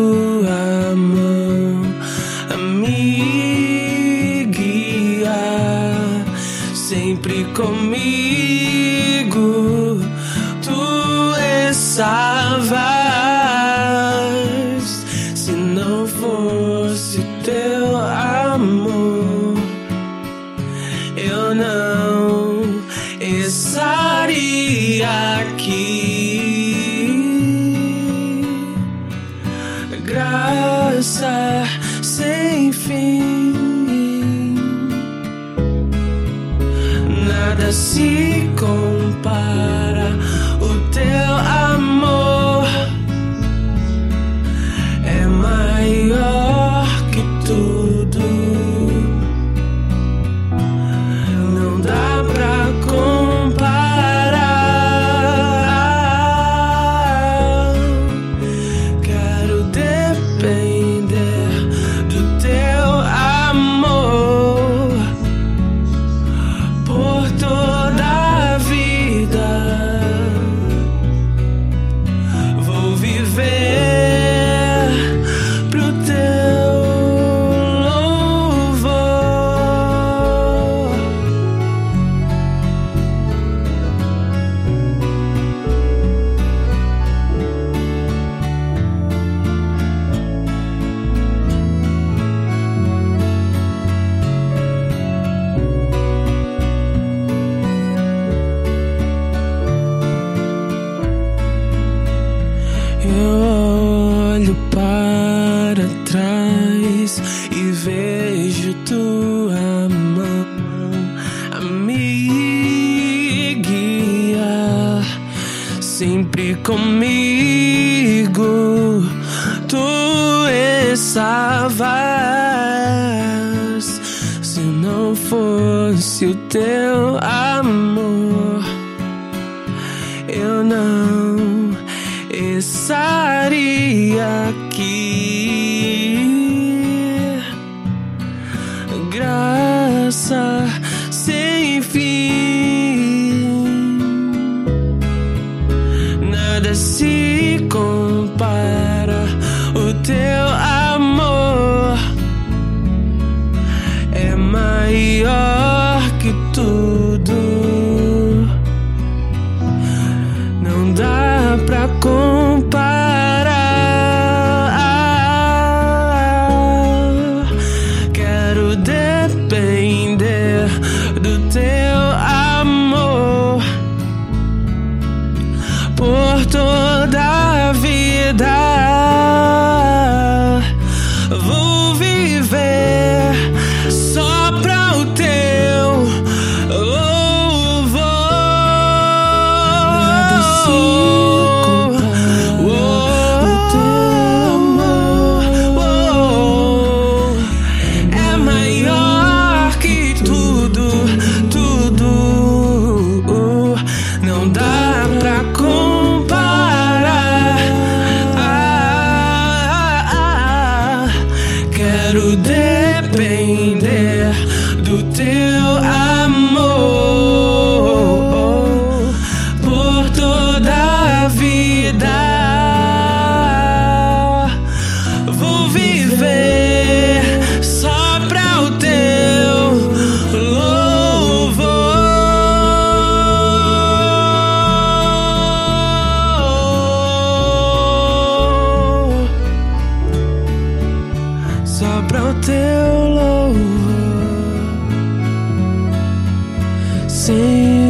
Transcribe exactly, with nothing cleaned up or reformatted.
tua mão a me guiar, sempre comigo tu estavas. Se não fosse teu amor, eu não estaria aqui. Graça sem fim, nada se compara. O teu amor é maior que tudo. Não dá pra comparar. Quero depender do teu amor por toda a vida. Vou viver pro teu louvor. Eu olho para trás e vejo tua mão a me guiar, sempre comigo tu estavas. Se não fosse o teu amor, eu não estaria aqui. Graça sem fim, nada se compara. O teu amor é maior que tudo. Não dá pra comparar. Quero depender do teu amor por toda a vida. Vou viver só pra o teu louvor. Nada se compara. O teu amor é maior que tudo, tudo. Não dá pra comparar. Quero depender do teu amor por toda a vida. Vou viver só pra o teu louvor. Só pra o teu louvor. Sim.